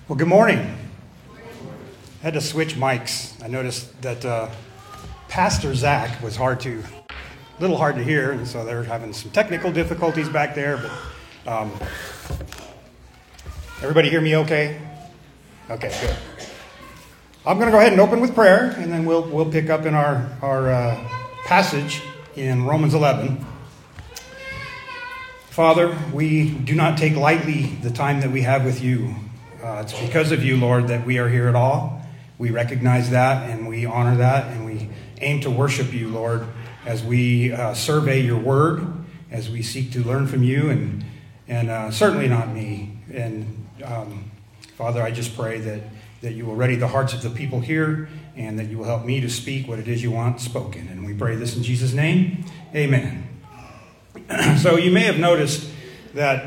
Well, good morning. I had to switch mics. I noticed that Pastor Zach was a little hard to hear, and so they're having some technical difficulties back there. But everybody hear me okay? Okay, good. I'm going to go ahead and open with prayer, and then we'll pick up in our passage in Romans 11. Father, we do not take lightly the time that we have with you. It's because of you, Lord, that we are here at all. We recognize that, and we honor that, and we aim to worship you, Lord, as we survey your word, as we seek to learn from you, and certainly not me. And Father, I just pray that you will ready the hearts of the people here, and that you will help me to speak what it is you want spoken. And we pray this in Jesus' name. Amen. So you may have noticed that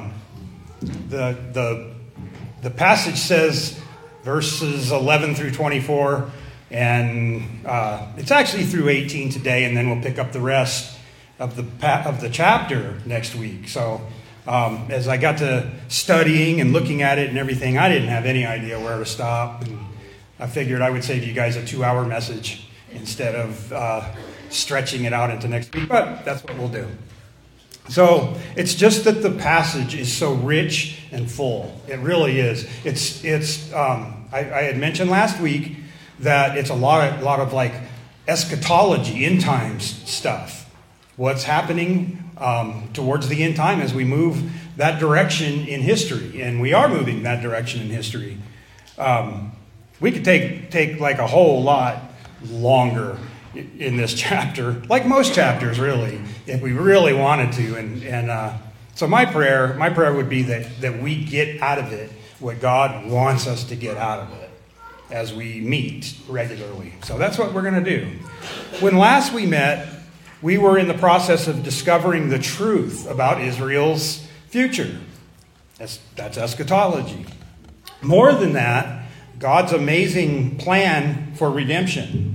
the passage says verses 11 through 24, and it's actually through 18 today, and then we'll pick up the rest of the chapter next week. So as I got to studying and looking at it and everything, I didn't have any idea where to stop, and I figured I would save you guys a 2-hour message instead of stretching it out into next week, but that's what we'll do. So it's just that the passage is so rich and full. It really is. I had mentioned last week that it's a lot of like eschatology, end times stuff. What's happening towards the end time as we move that direction in history, and we are moving that direction in history. We could take like a whole lot longer in this chapter, like most chapters, really, if we really wanted to. And so my prayer would be that we get out of it what God wants us to get out of it as we meet regularly. So that's what we're going to do. When last we met, we were in the process of discovering the truth about Israel's future. That's eschatology. More than that, God's amazing plan for redemption.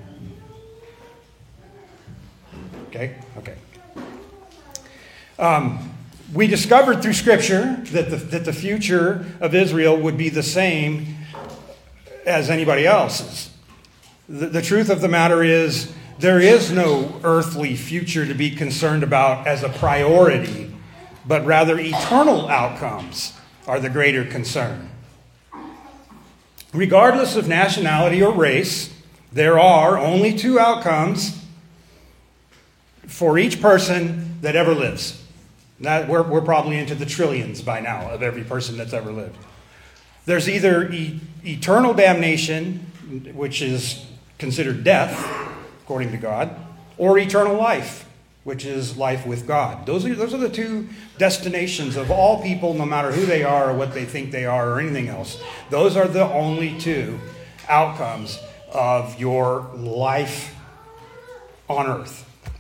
Okay. We discovered through Scripture that the future of Israel would be the same as anybody else's. The truth of the matter is there is no earthly future to be concerned about as a priority, but rather eternal outcomes are the greater concern. Regardless of nationality or race, there are only 2 outcomes for each person that ever lives. Now, we're probably into the trillions by now of every person that's ever lived. There's either eternal damnation, which is considered death, according to God, or eternal life, which is life with God. Those are the 2 destinations of all people, no matter who they are or what they think they are or anything else. Those are the only 2 outcomes of your life on earth.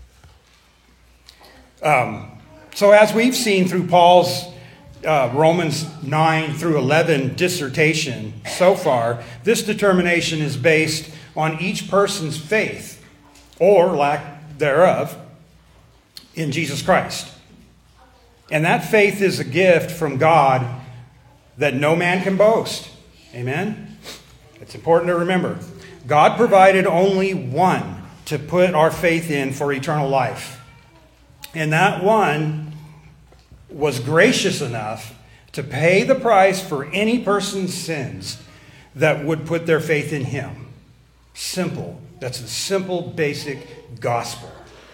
So as we've seen through Paul's Romans 9 through 11 dissertation so far, this determination is based on each person's faith, or lack thereof, in Jesus Christ. And that faith is a gift from God that no man can boast. Amen? It's important to remember. God provided only one to put our faith in for eternal life. And that one was gracious enough to pay the price for any person's sins that would put their faith in him. Simple. That's the simple, basic gospel.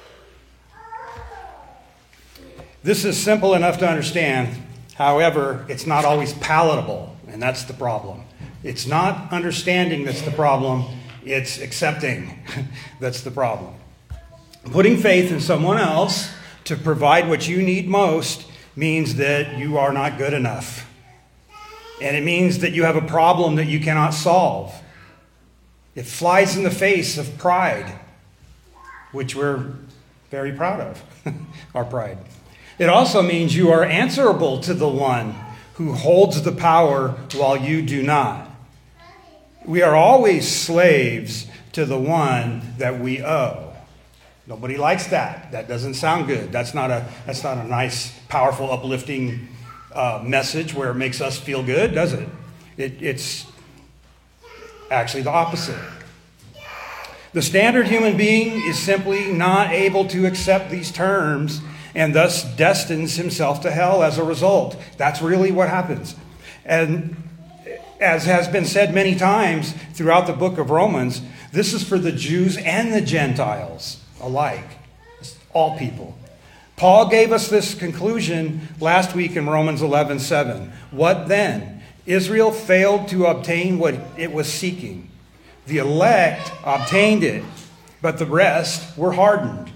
This is simple enough to understand. However, it's not always palatable, and that's the problem. It's not understanding that's the problem. It's accepting that's the problem. Putting faith in someone else to provide what you need most means that you are not good enough. And it means that you have a problem that you cannot solve. It flies in the face of pride, which we're very proud of, our pride. It also means you are answerable to the one who holds the power while you do not. We are always slaves to the one that we owe. Nobody likes that. That doesn't sound good. That's not a nice, powerful, uplifting message where it makes us feel good, does it? It's actually the opposite. The standard human being is simply not able to accept these terms and thus destines himself to hell as a result. That's really what happens. And as has been said many times throughout the book of Romans, this is for the Jews and the Gentiles alike. It's all people. Paul gave us this conclusion last week in Romans 11:7. What then? Israel failed to obtain what it was seeking. The elect obtained it, but the rest were hardened.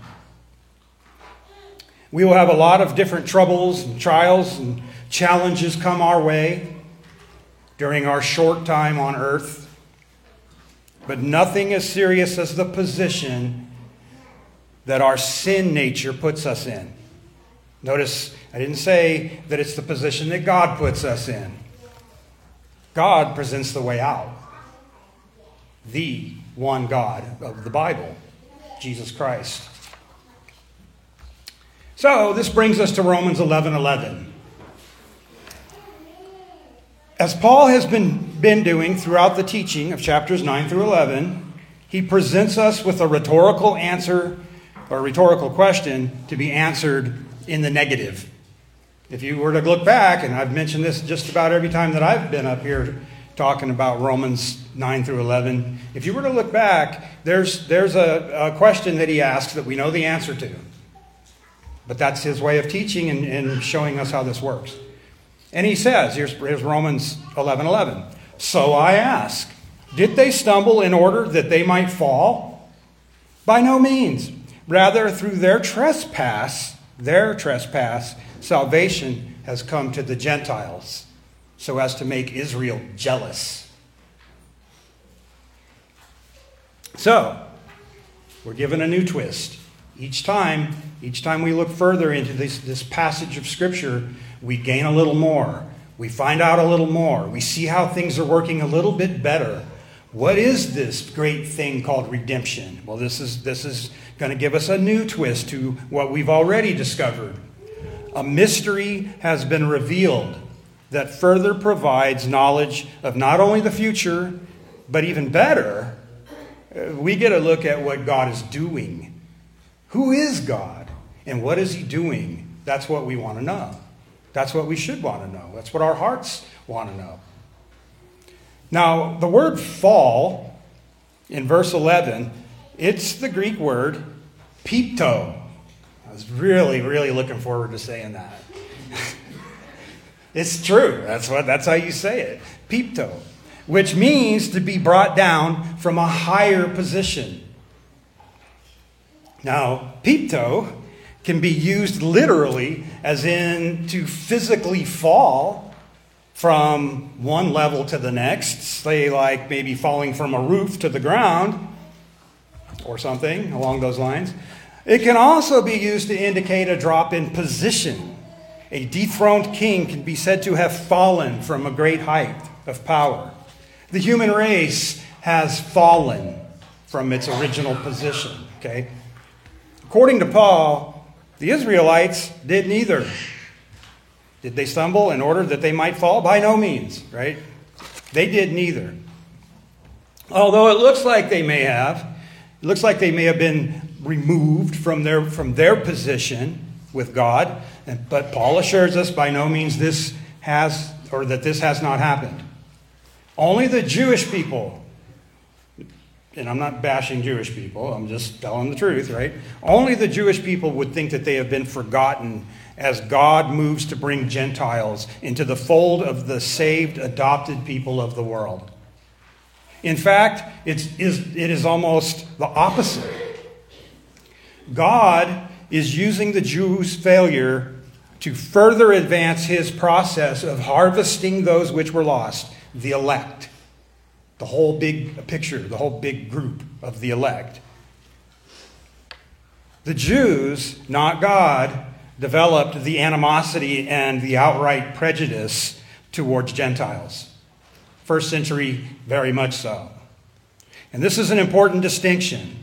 We will have a lot of different troubles and trials and challenges come our way during our short time on earth, but nothing as serious as the position that our sin nature puts us in. Notice, I didn't say that it's the position that God puts us in. God presents the way out. The one God of the Bible, Jesus Christ. So, this brings us to Romans 11:11. As Paul has been doing throughout the teaching of chapters 9 through 11, he presents us with a rhetorical answer or a rhetorical question to be answered in the negative. If you were to look back, and I've mentioned this just about every time that I've been up here talking about Romans 9 through 11, if you were to look back, there's a question that he asks that we know the answer to. But that's his way of teaching and showing us how this works. And he says, here's Romans 11:11. So I ask, did they stumble in order that they might fall? By no means. Rather, through their trespass, salvation has come to the Gentiles, so as to make Israel jealous. So, we're given a new twist. Each time we look further into this passage of Scripture, we gain a little more. We find out a little more. We see how things are working a little bit better. What is this great thing called redemption? Well, this is going to give us a new twist to what we've already discovered. A mystery has been revealed that further provides knowledge of not only the future, but even better, we get a look at what God is doing. Who is God? And what is he doing? That's what we want to know. That's what we should want to know. That's what our hearts want to know. Now, the word fall in verse 11, it's the Greek word pipto. I was really, really looking forward to saying that. It's true. That's how you say it. Pipto, which means to be brought down from a higher position. Now, pipto can be used literally as in to physically fall from one level to the next, say like maybe falling from a roof to the ground or something along those lines. It can also be used to indicate a drop in position. A dethroned king can be said to have fallen from a great height of power. The human race has fallen from its original position, okay? According to Paul, the Israelites did neither. Did they stumble in order that they might fall? By no means, right? They did neither. Although it looks like they may have. It looks like they may have been removed from their position with God. But Paul assures us by no means this has not happened. Only the Jewish people, and I'm not bashing Jewish people, I'm just telling the truth, right? Only the Jewish people would think that they have been forgotten as God moves to bring Gentiles into the fold of the saved, adopted people of the world. In fact, it is almost the opposite. God is using the Jews' failure to further advance his process of harvesting those which were lost, the elect. The whole big picture, the whole big group of the elect. The Jews, not God, developed the animosity and the outright prejudice towards Gentiles. First century, very much so. And this is an important distinction.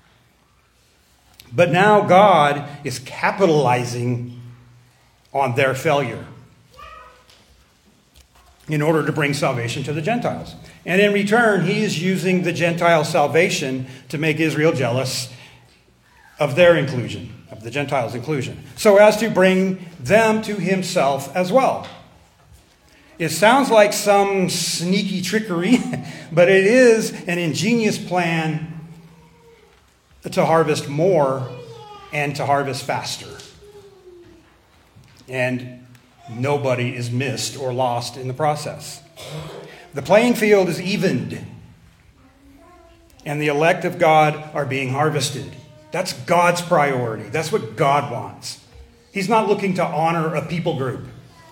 But now God is capitalizing on their failure. in order to bring salvation to the Gentiles. And in return, he is using the Gentile salvation to make Israel jealous of their inclusion, of the Gentiles' inclusion, so as to bring them to himself as well. It sounds like some sneaky trickery, but it is an ingenious plan to harvest more and to harvest faster. And nobody is missed or lost in the process. The playing field is evened, and the elect of God are being harvested. That's God's priority. That's what God wants. He's not looking to honor a people group.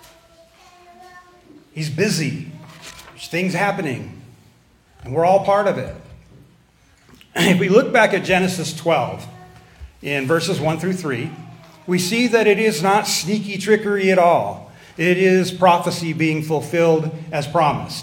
He's busy. There's things happening, and we're all part of it. If we look back at Genesis 12, in verses 1 through 3, we see that it is not sneaky trickery at all. It is prophecy being fulfilled as promised.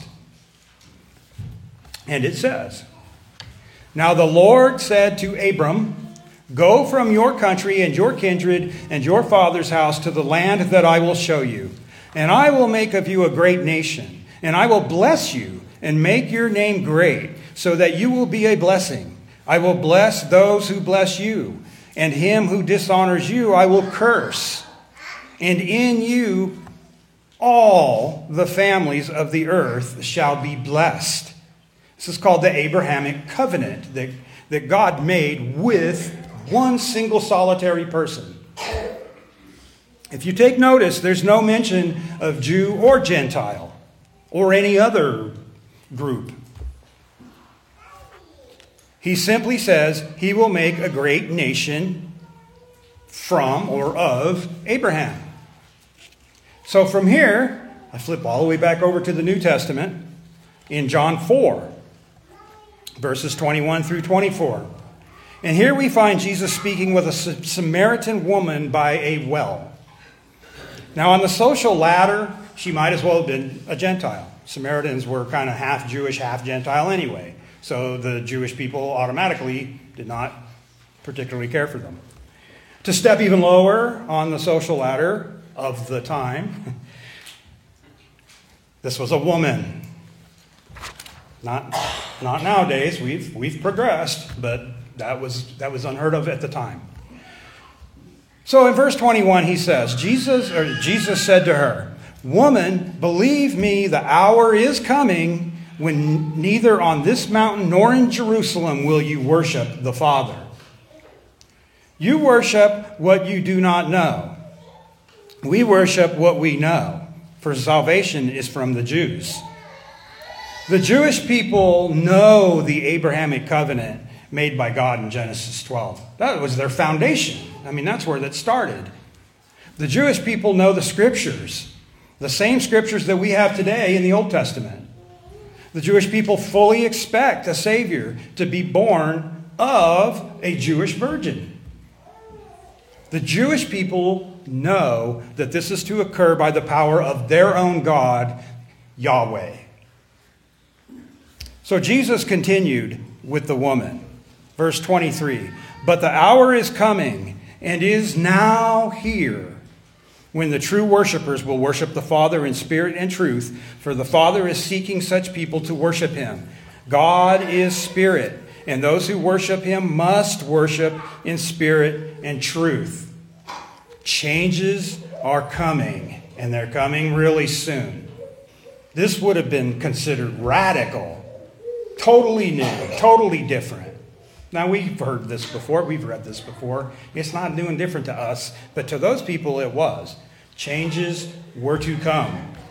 And it says, "Now the Lord said to Abram, 'Go from your country and your kindred and your father's house to the land that I will show you. And I will make of you a great nation, and I will bless you and make your name great, so that you will be a blessing. I will bless those who bless you, and him who dishonors you I will curse. And in you all the families of the earth shall be blessed.'" This is called the Abrahamic covenant that God made with one single solitary person. If you take notice, there's no mention of Jew or Gentile or any other group. He simply says he will make a great nation from or of Abraham. So from here, I flip all the way back over to the New Testament in John 4, verses 21 through 24. And here we find Jesus speaking with a Samaritan woman by a well. Now, on the social ladder, she might as well have been a Gentile. Samaritans were kind of half Jewish, half Gentile anyway. So the Jewish people automatically did not particularly care for them. To step even lower on the social ladder of the time, this was a woman. Not nowadays. We've progressed, but that was unheard of at the time. So in verse 21, he says, Jesus said to her, "Woman, believe me, the hour is coming when neither on this mountain nor in Jerusalem will you worship the Father. You worship what you do not know. We worship what we know, for salvation is from the Jews." The Jewish people know the Abrahamic covenant made by God in Genesis 12. That was their foundation. I mean, that's where that started. The Jewish people know the scriptures, the same scriptures that we have today in the Old Testament. The Jewish people fully expect a Savior to be born of a Jewish virgin. The Jewish people know that this is to occur by the power of their own God, Yahweh. So Jesus continued with the woman. Verse 23, "But the hour is coming and is now here when the true worshipers will worship the Father in spirit and truth, for the Father is seeking such people to worship him. God is spirit, and those who worship him must worship in spirit and truth." Changes are coming, and they're coming really soon. This would have been considered radical, totally new, totally different. Now, we've heard this before. We've read this before. It's not new and different to us, but to those people it was. Changes were to come.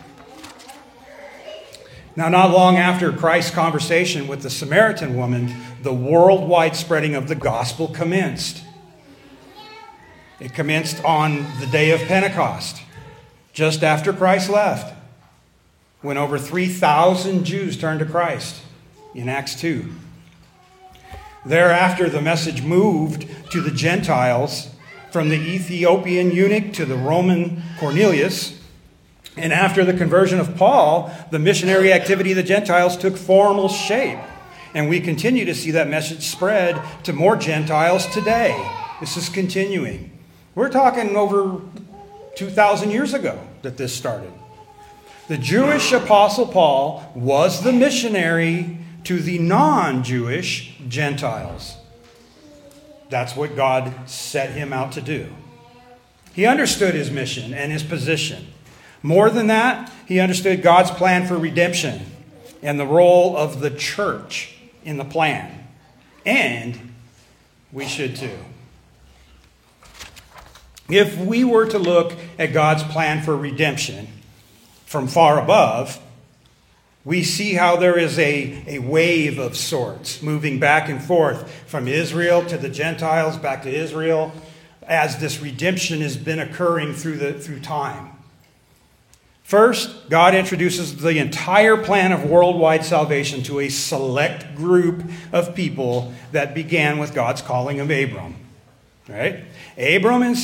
Now, not long after Christ's conversation with the Samaritan woman, the worldwide spreading of the gospel commenced. It commenced on the day of Pentecost, just after Christ left, when over 3,000 Jews turned to Christ in Acts 2. Thereafter, the message moved to the Gentiles, from the Ethiopian eunuch to the Roman Cornelius. And after the conversion of Paul, the missionary activity of the Gentiles took formal shape. And we continue to see that message spread to more Gentiles today. This is continuing. We're talking over 2,000 years ago that this started. The Jewish apostle Paul was the missionary to the non-Jewish Gentiles. That's what God set him out to do. He understood his mission and his position. More than that, he understood God's plan for redemption and the role of the church in the plan. And we should too. If we were to look at God's plan for redemption from far above, we see how there is a wave of sorts moving back and forth from Israel to the Gentiles, back to Israel, as this redemption has been occurring through time. First, God introduces the entire plan of worldwide salvation to a select group of people that began with God's calling of Abram. Right? Abram and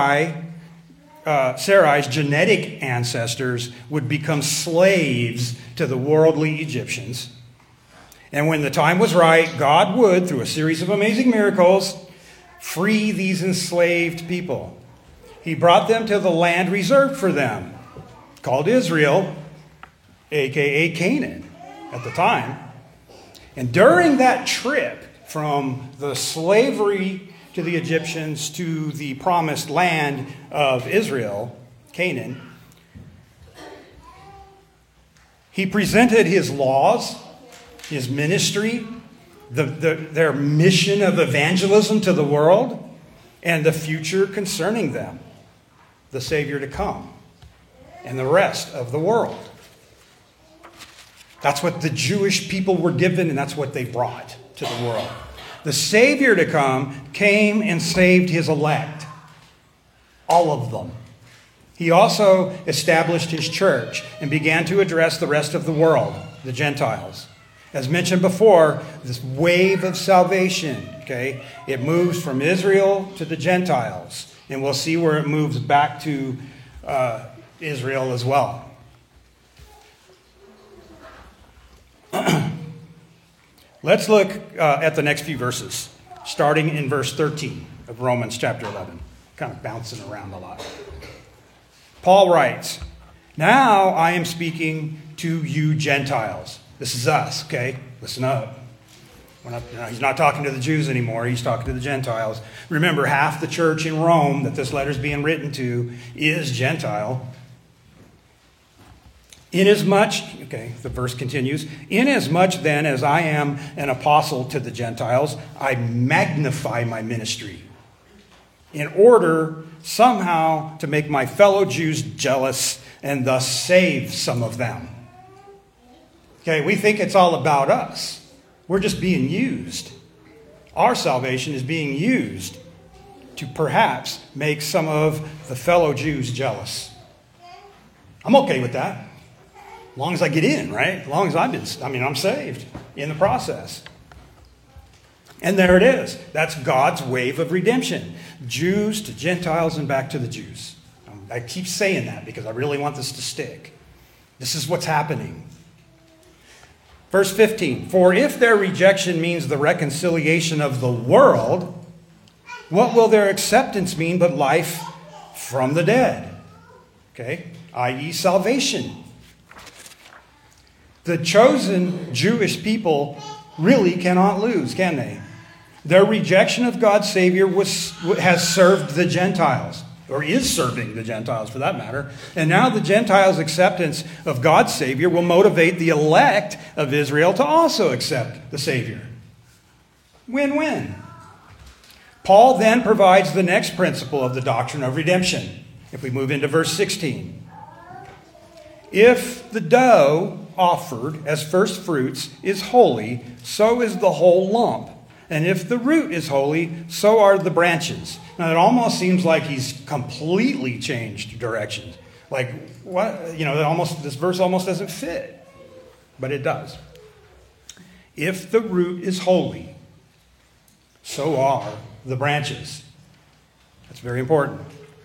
Sarai's genetic ancestors would become slaves to the worldly Egyptians. And when the time was right, God would, through a series of amazing miracles, free these enslaved people. He brought them to the land reserved for them, called Israel, a.k.a. Canaan at the time. And during that trip from the slavery to the Egyptians to the promised land of Israel, Canaan, he presented his laws, his ministry, their mission of evangelism to the world, and the future concerning them, the Savior to come, and the rest of the world. That's what the Jewish people were given, and that's what they brought to the world. The Savior to come came and saved his elect, all of them. He also established his church and began to address the rest of the world, the Gentiles. As mentioned before, this wave of salvation, okay, it moves from Israel to the Gentiles. And we'll see where it moves back to Israel as well. Let's look at the next few verses, starting in verse 13 of Romans chapter 11. Kind of bouncing around a lot. Paul writes, "Now I am speaking to you Gentiles." This is us, okay? Listen up. He's not talking to the Jews anymore. He's talking to the Gentiles. Remember, half the church in Rome that this letter is being written to is Gentile. Inasmuch, okay, the verse continues, "Inasmuch then as I am an apostle to the Gentiles, I magnify my ministry in order somehow to make my fellow Jews jealous and thus save some of them." Okay, we think it's all about us. We're just being used. Our salvation is being used to perhaps make some of the fellow Jews jealous. I'm okay with that. As long as I get in, right? As long as I'm saved in the process. And there it is. That's God's wave of redemption. Jews to Gentiles and back to the Jews. I keep saying that because I really want this to stick. This is what's happening. Verse 15, "For if their rejection means the reconciliation of the world, what will their acceptance mean but life from the dead?" Okay, i.e. salvation. The chosen Jewish people really cannot lose, can they? Their rejection of God's Savior has served the Gentiles, or is serving the Gentiles for that matter. And now the Gentiles' acceptance of God's Savior will motivate the elect of Israel to also accept the Savior. Win-win. Paul then provides the next principle of the doctrine of redemption. If we move into verse 16. "If the dough offered as first fruits is holy, so is the whole lump. And if the root is holy, so are the branches." Now, it almost seems like he's completely changed directions. Like, what? This verse almost doesn't fit. But it does. If the root is holy, so are the branches. That's very important.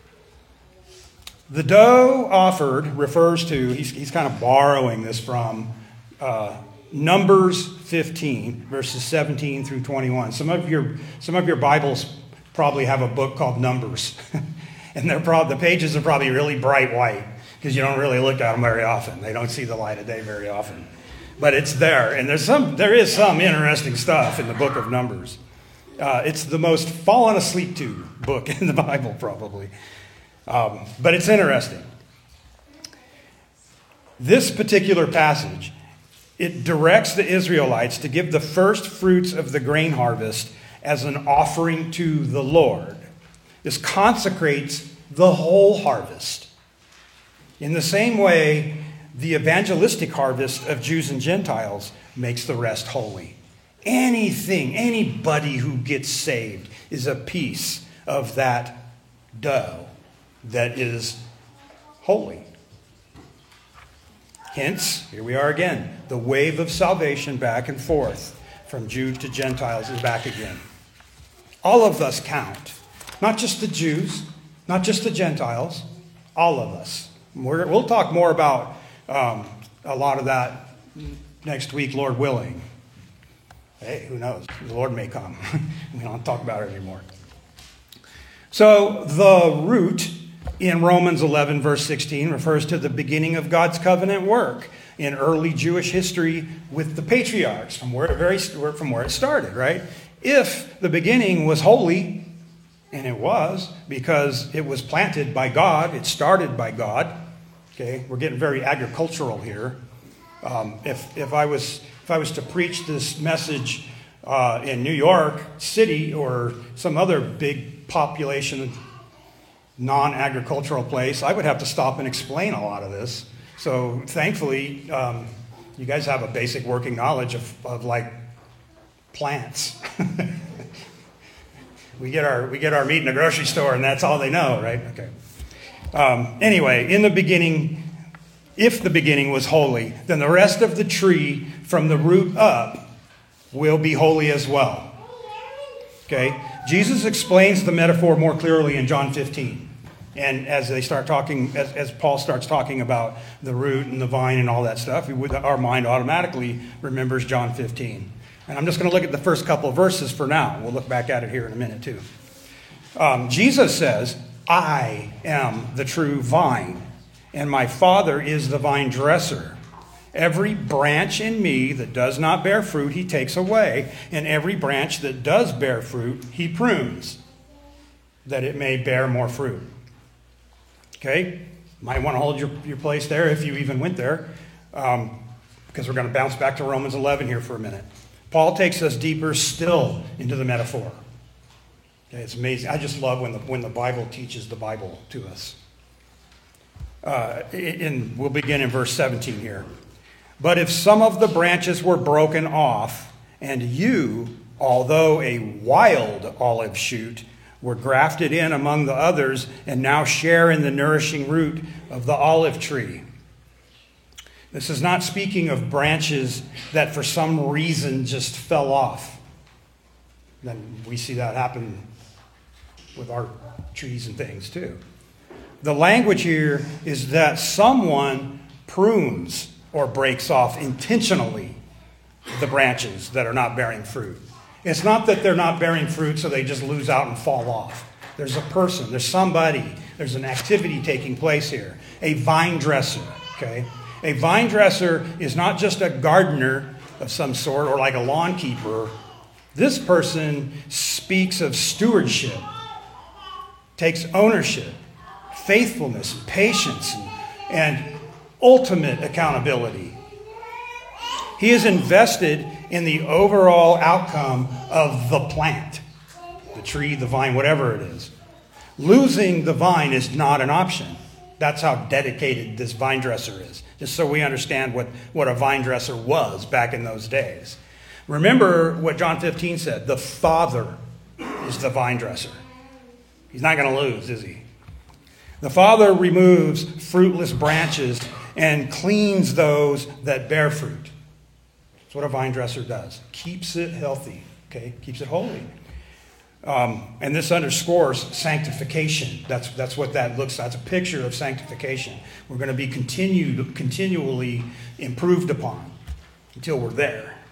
The dough offered refers to, he's kind of borrowing this from Numbers 15, verses 17 through 21. Some of your Bibles probably have a book called Numbers. And the pages are probably really bright white. because you don't really look at them very often. They don't see the light of day very often. But it's there, and there is some interesting stuff in the book of Numbers. It's the most fallen asleep to book in the Bible, probably. But it's interesting. This particular passage, it directs the Israelites to give the first fruits of the grain harvest as an offering to the Lord. This consecrates the whole harvest. In the same way, the evangelistic harvest of Jews and Gentiles makes the rest holy. Anybody who gets saved is a piece of that dough that is holy. Hence, here we are again. The wave of salvation back and forth from Jew to Gentiles is back again. All of us count. Not just the Jews, not just the Gentiles, all of us. We'll talk more about a lot of that next week, Lord willing. Hey, who knows? The Lord may come. We don't talk about it anymore. So the root in Romans 11, verse 16, refers to the beginning of God's covenant work in early Jewish history with the patriarchs, from where it started, right? If the beginning was holy, and it was, because it was planted by God, it started by God. Okay, we're getting very agricultural here. If I was to preach this message in New York City or some other big population non-agricultural place, I would have to stop and explain a lot of this. So thankfully, you guys have a basic working knowledge of like plants. we get our meat in the grocery store, and that's all they know, right? Okay. Anyway, in the beginning, if the beginning was holy, then the rest of the tree from the root up will be holy as well. Okay? Jesus explains the metaphor more clearly in John 15. And as they start talking, as Paul starts talking about the root and the vine and all that stuff, our mind automatically remembers John 15. And I'm just going to look at the first couple of verses for now. We'll look back at it here in a minute too. Jesus says, I am the true vine, and my Father is the vine dresser. Every branch in me that does not bear fruit, he takes away. And every branch that does bear fruit, he prunes, that it may bear more fruit. Okay? Might want to hold your place there if you even went there, because we're going to bounce back to Romans 11 here for a minute. Paul takes us deeper still into the metaphor. Okay, it's amazing. I just love when the Bible teaches the Bible to us. We'll begin in verse 17 here. But if some of the branches were broken off, and you, although a wild olive shoot, were grafted in among the others, and now share in the nourishing root of the olive tree. This is not speaking of branches that for some reason just fell off. Then we see that happen with our trees and things too. The language here is that someone prunes or breaks off intentionally the branches that are not bearing fruit. It's not that they're not bearing fruit so they just lose out and fall off. There's a person, there's somebody, there's an activity taking place here. A vine dresser, okay? A vine dresser is not just a gardener of some sort or like a lawn keeper. This person speaks of stewardship, takes ownership, faithfulness, patience, and ultimate accountability. He is invested in the overall outcome of the plant, the tree, the vine, whatever it is. Losing the vine is not an option. That's how dedicated this vine dresser is, just so we understand what a vine dresser was back in those days. Remember what John 15 said, the Father is the vine dresser. He's not going to lose, is he? The Father removes fruitless branches and cleans those that bear fruit. That's what a vine dresser does. Keeps it healthy, okay? Keeps it holy. And this underscores sanctification. That's what that looks like. It's a picture of sanctification. We're going to be continually improved upon until we're there,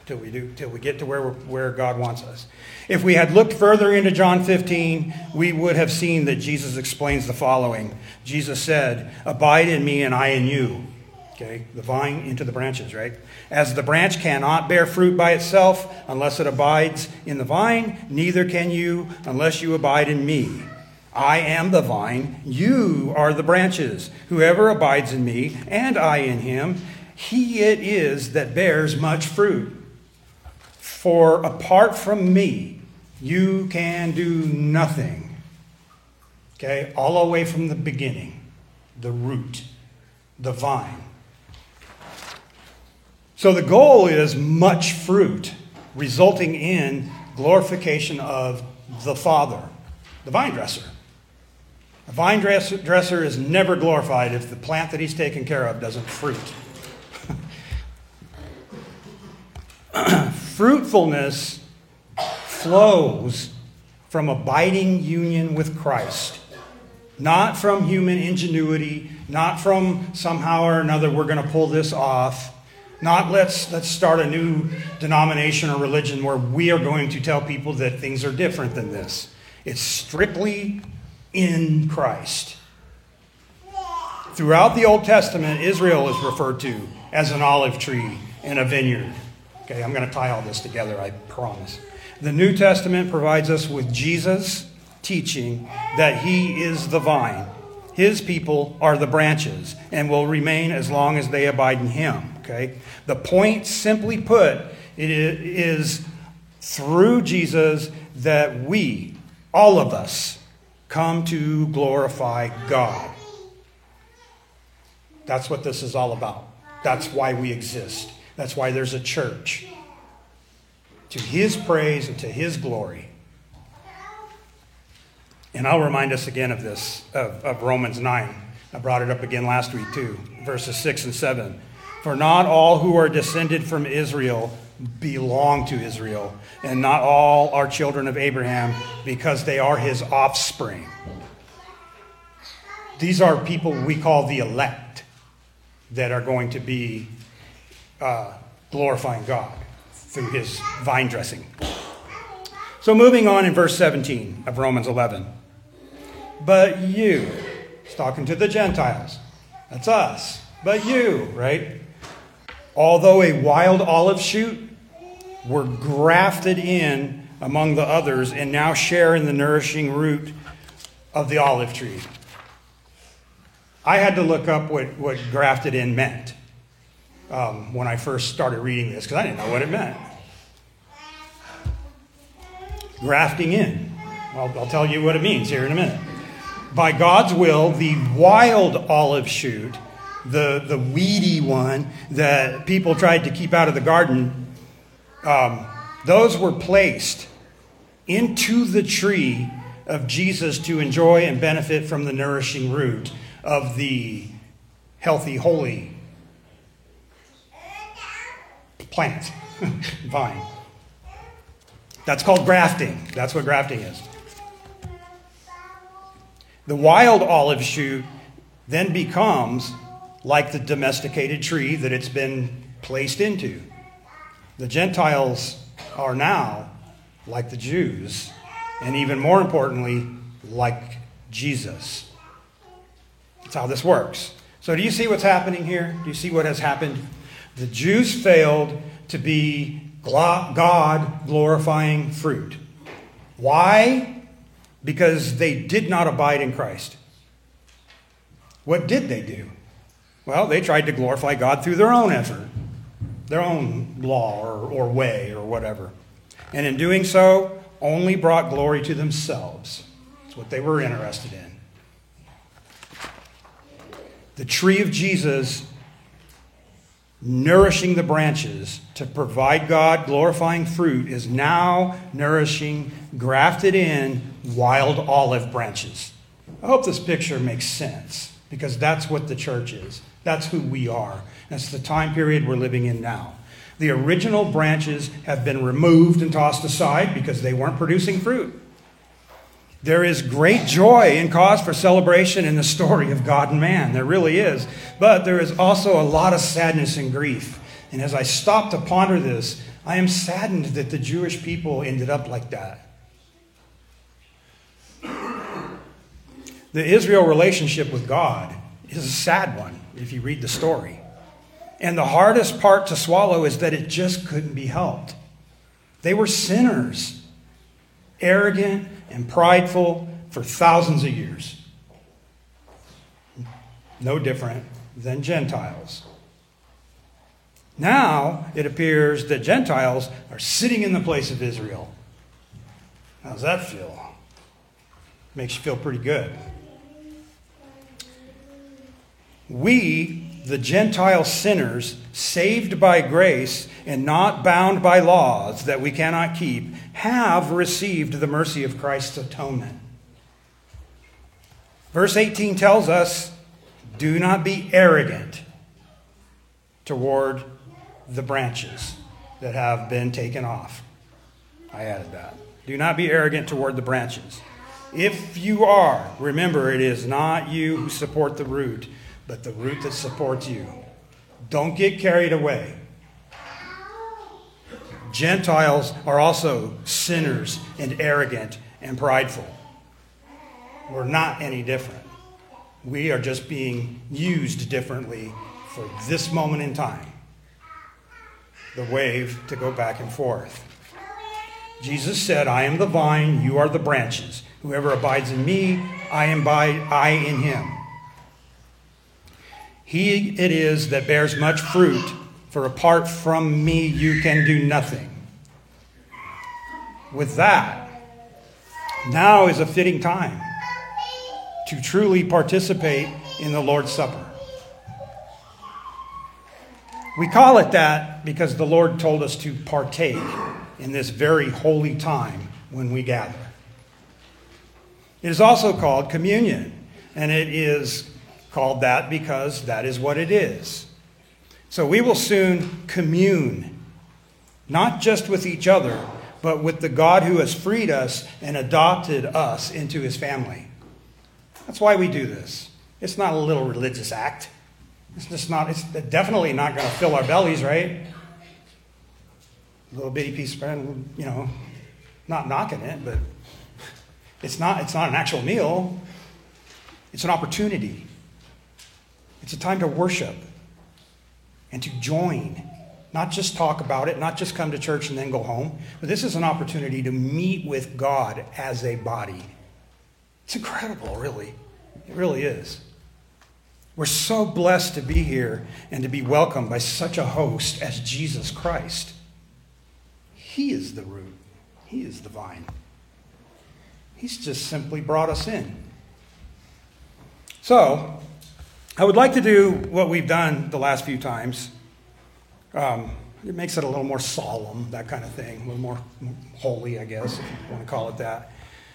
till we get to where God wants us. If we had looked further into John 15, we would have seen that Jesus explains the following. Jesus said, "Abide in me and I in you." Okay, the vine into the branches, right? As the branch cannot bear fruit by itself unless it abides in the vine, neither can you unless you abide in me. I am the vine, you are the branches. Whoever abides in me and I in him, he it is that bears much fruit. For apart from me, you can do nothing. Okay, all the way from the beginning, the root, the vine. So the goal is much fruit, resulting in glorification of the Father, the vine dresser. A vine dresser is never glorified if the plant that he's taking care of doesn't fruit. Fruitfulness flows from abiding union with Christ, not from human ingenuity, not from somehow or another we're going to pull this off. Not let's start a new denomination or religion where we are going to tell people that things are different than this. It's strictly in Christ. Throughout the Old Testament, Israel is referred to as an olive tree and a vineyard. Okay, I'm going to tie all this together, I promise. The New Testament provides us with Jesus teaching that he is the vine. His people are the branches and will remain as long as they abide in him. Okay? The point, simply put, it is through Jesus that we, all of us, come to glorify God. That's what this is all about. That's why we exist. That's why there's a church. To his praise and to his glory. And I'll remind us again of this, of Romans 9. I brought it up again last week too. Verses 6 and 7. For not all who are descended from Israel belong to Israel, and not all are children of Abraham because they are his offspring. These are people we call the elect that are going to be glorifying God through his vine dressing. So moving on in verse 17 of Romans 11. But you, he's talking to the Gentiles. That's us. But you, right? Although a wild olive shoot, were grafted in among the others and now share in the nourishing root of the olive tree. I had to look up what grafted in meant when I first started reading this, because I didn't know what it meant. Grafting in. I'll tell you what it means here in a minute. By God's will, the wild olive shoot, the weedy one that people tried to keep out of the garden, those were placed into the tree of Jesus to enjoy and benefit from the nourishing root of the healthy, holy plant, vine. That's called grafting. That's what grafting is. The wild olive shoot then becomes like the domesticated tree that it's been placed into. The Gentiles are now like the Jews, and even more importantly, like Jesus. That's how this works. So do you see what's happening here? Do you see what has happened? The Jews failed to be God-glorifying fruit. Why? Because they did not abide in Christ. What did they do? Well, they tried to glorify God through their own effort, their own law or way or whatever. And in doing so, only brought glory to themselves. That's what they were interested in. The tree of Jesus nourishing the branches to provide God glorifying fruit is now nourishing grafted in wild olive branches. I hope this picture makes sense, because that's what the church is. That's who we are. That's the time period we're living in now. The original branches have been removed and tossed aside because they weren't producing fruit. There is great joy and cause for celebration in the story of God and man. There really is. But there is also a lot of sadness and grief. And as I stop to ponder this, I am saddened that the Jewish people ended up like that. The Israel relationship with God is a sad one if you read the story. And the hardest part to swallow is that it just couldn't be helped. They were sinners, arrogant and prideful for thousands of years. No different than Gentiles. Now it appears that Gentiles are sitting in the place of Israel. How's that feel? Makes you feel pretty good. We, the Gentile sinners, saved by grace and not bound by laws that we cannot keep, have received the mercy of Christ's atonement. Verse 18 tells us, do not be arrogant toward the branches that have been taken off. I added that. Do not be arrogant toward the branches. If you are, remember it is not you who support the root, but the root that supports you. Don't get carried away. Gentiles are also sinners and arrogant and prideful. We're not any different. We are just being used differently for this moment in time. The wave to go back and forth. Jesus said, I am the vine, you are the branches. Whoever abides in me, I in him. He it is that bears much fruit, for apart from me you can do nothing. With that, now is a fitting time to truly participate in the Lord's Supper. We call it that because the Lord told us to partake in this very holy time when we gather. It is also called communion, and it is called that because that is what it is. So we will soon commune, not just with each other, but with the God who has freed us and adopted us into his family. That's why we do this. It's not a little religious act. It's definitely not going to fill our bellies, right? A little bitty piece of bread, not knocking it, but it's not an actual meal. It's an opportunity. It's a time to worship and to join. Not just talk about it, not just come to church and then go home. But this is an opportunity to meet with God as a body. It's incredible, really. It really is. We're so blessed to be here and to be welcomed by such a host as Jesus Christ. He is the root. He is the vine. He's just simply brought us in. So, I would like to do what we've done the last few times. It makes it a little more solemn, that kind of thing. A little more holy, I guess, if you want to call it that.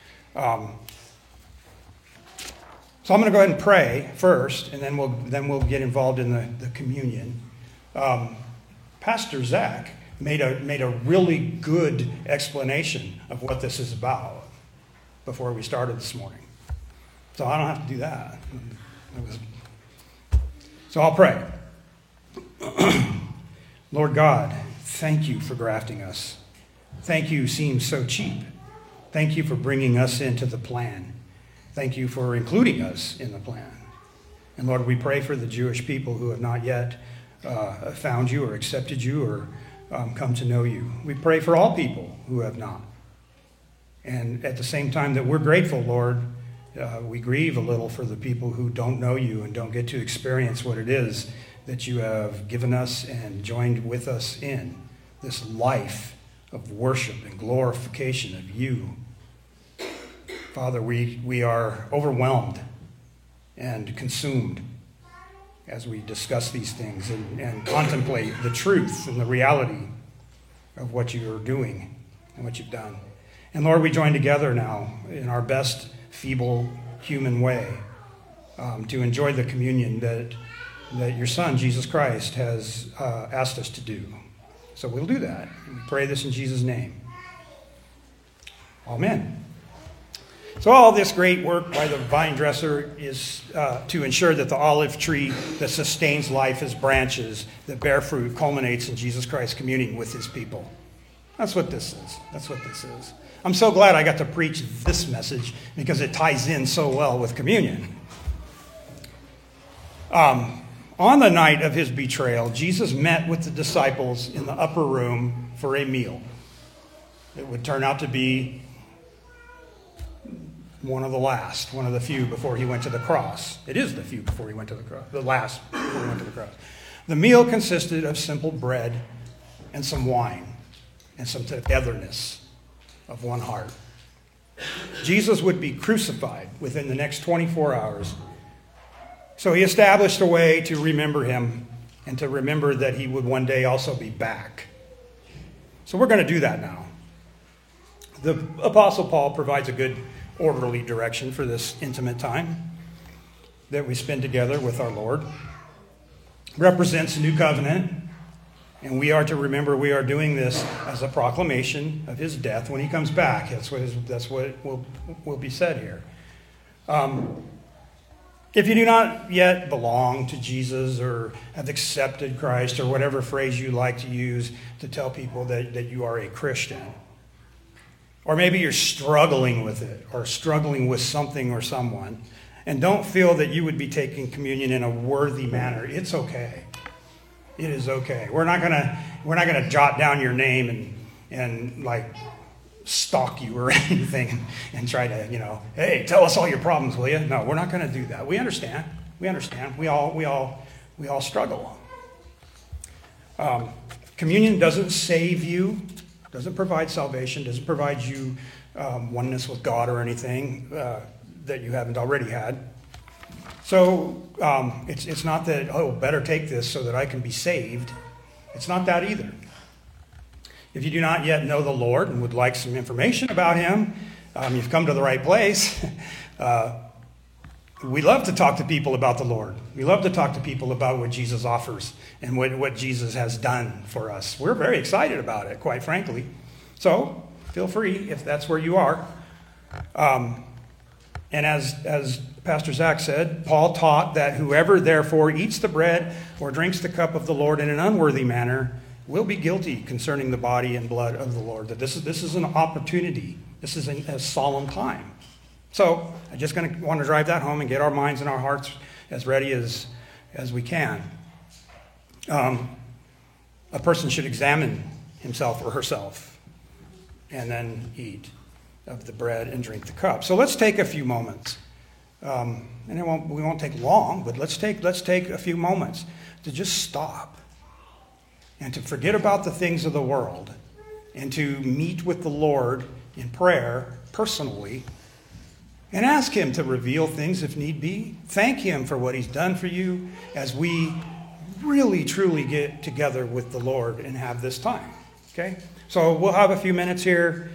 So I'm going to go ahead and pray first, and then we'll get involved in the communion. Pastor Zach made a really good explanation of what this is about before we started this morning. So I don't have to do that. So I'll pray. Lord God, thank you for grafting us. Thank you seems so cheap. Thank you for bringing us into the plan. Thank you for including us in the plan. And Lord, we pray for the Jewish people who have not yet found you or accepted you or come to know you. We pray for all people who have not. And at the same time that we're grateful, Lord, we grieve a little for the people who don't know you and don't get to experience what it is that you have given us and joined with us in this life of worship and glorification of you. Father, we are overwhelmed and consumed as we discuss these things and contemplate the truth and the reality of what you are doing and what you've done. And Lord, we join together now in our best feeble human way to enjoy the communion that your Son, Jesus Christ, has asked us to do. So we'll do that. We pray this in Jesus' name. Amen. So all this great work by the vine dresser is to ensure that the olive tree that sustains life as branches that bear fruit culminates in Jesus Christ communing with his people. That's what this is. That's what this is. I'm so glad I got to preach this message because it ties in so well with communion. On the night of his betrayal, Jesus met with the disciples in the upper room for a meal. It would turn out to be one of the few before he went to the cross. It is the few before he went to the cross, the last before he went to the cross. The meal consisted of simple bread and some wine and some togetherness of one heart. Jesus would be crucified within the next 24 hours. So he established a way to remember him and to remember that he would one day also be back. So we're going to do that now. The Apostle Paul provides a good orderly direction for this intimate time that we spend together with our Lord. Represents a new covenant, and we are to remember we are doing this as a proclamation of his death when he comes back. That's what will be said here. If you do not yet belong to Jesus or have accepted Christ or whatever phrase you like to use to tell people that you are a Christian, or maybe you're struggling with it or struggling with something or someone and don't feel that you would be taking communion in a worthy manner, it's okay. It is okay. We're not gonna jot down your name and like stalk you or anything and try to, hey, tell us all your problems, will you? No, we're not going to do that. We understand. We all struggle. Communion doesn't save you, doesn't provide salvation, doesn't provide you oneness with God or anything that you haven't already had. So it's not that, better take this so that I can be saved. It's not that either. If you do not yet know the Lord and would like some information about him, you've come to the right place. We love to talk to people about the Lord. We love to talk to people about what Jesus offers and what Jesus has done for us. We're very excited about it, quite frankly. So feel free if that's where you are. And as Pastor Zach said, Paul taught that whoever therefore eats the bread or drinks the cup of the Lord in an unworthy manner will be guilty concerning the body and blood of the Lord. That this is an opportunity. This is a solemn time. So I'm just going to want to drive that home and get our minds and our hearts as ready as we can. A person should examine himself or herself and then eat of the bread and drink the cup. So let's take a few moments. And we won't take long, but let's take a few moments to just stop and to forget about the things of the world and to meet with the Lord in prayer personally and ask him to reveal things if need be. Thank him for what he's done for you as we really, truly get together with the Lord and have this time. Okay? So we'll have a few minutes here.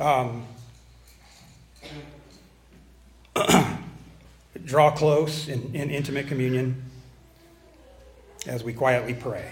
Draw close in intimate communion as we quietly pray.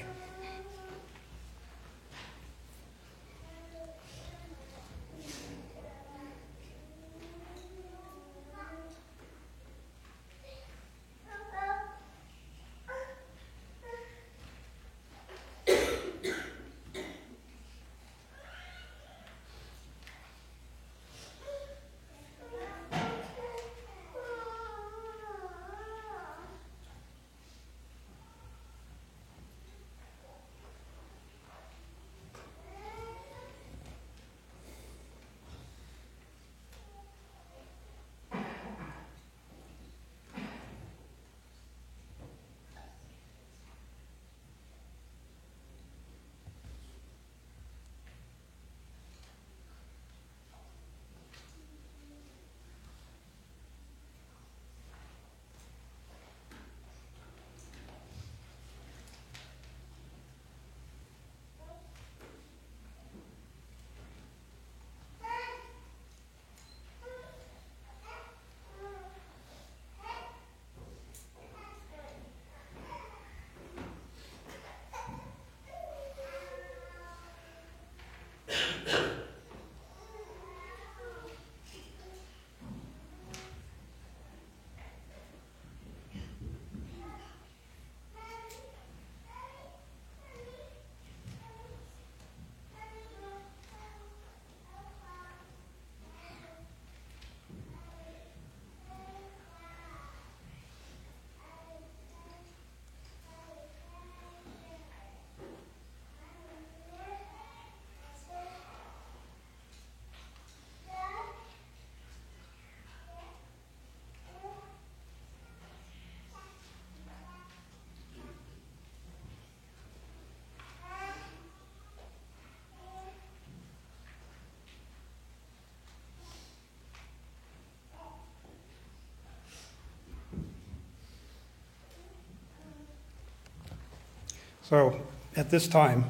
So at this time,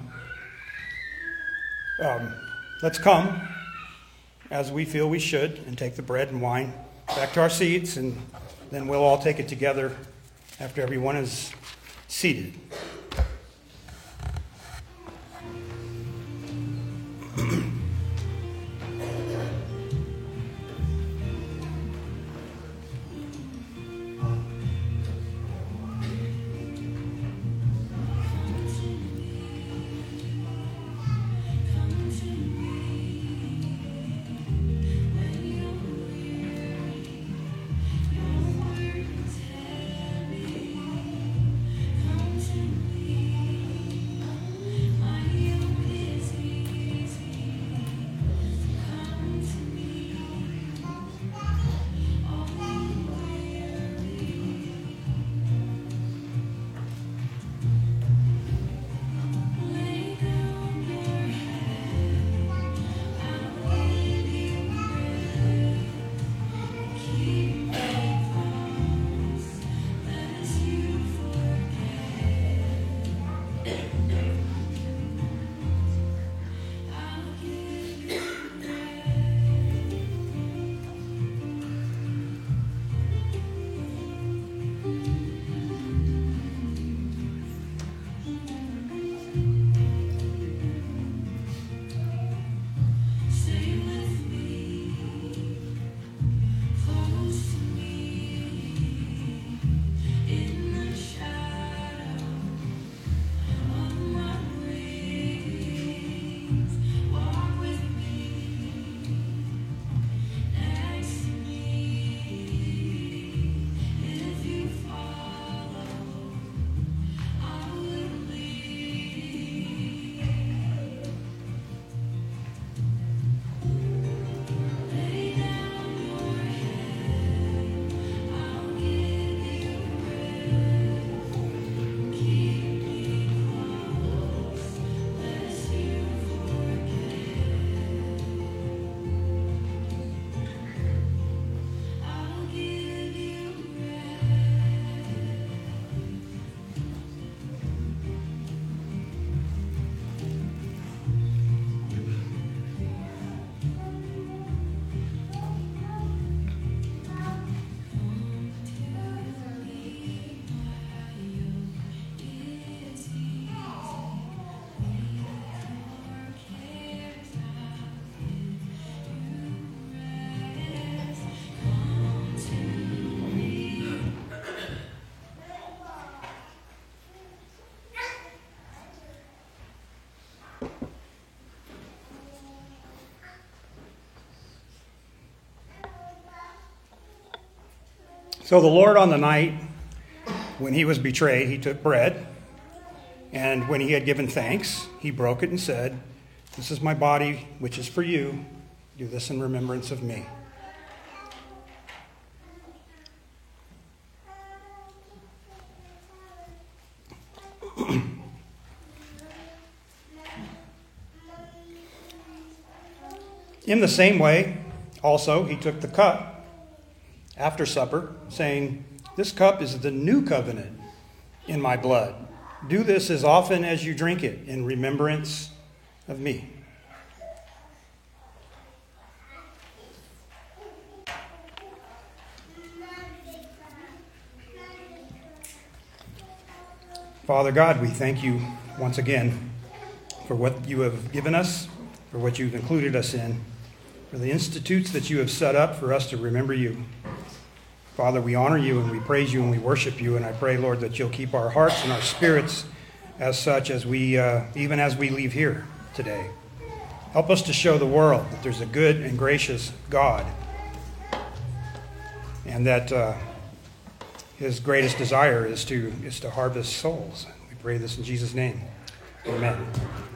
let's come as we feel we should and take the bread and wine back to our seats, and then we'll all take it together after everyone is seated. So the Lord, on the night when he was betrayed, he took bread, and when he had given thanks, he broke it and said, "This is my body, which is for you. Do this in remembrance of me." In the same way, also, he took the cup after supper, saying, "This cup is the new covenant in my blood. Do this as often as you drink it in remembrance of me." Father God, we thank you once again for what you have given us, for what you've included us in, for the institutes that you have set up for us to remember you. Father, we honor you and we praise you and we worship you, and I pray, Lord, that you'll keep our hearts and our spirits as such as we, even as we leave here today. Help us to show the world that there's a good and gracious God, and that his greatest desire is to harvest souls. We pray this in Jesus' name. Amen.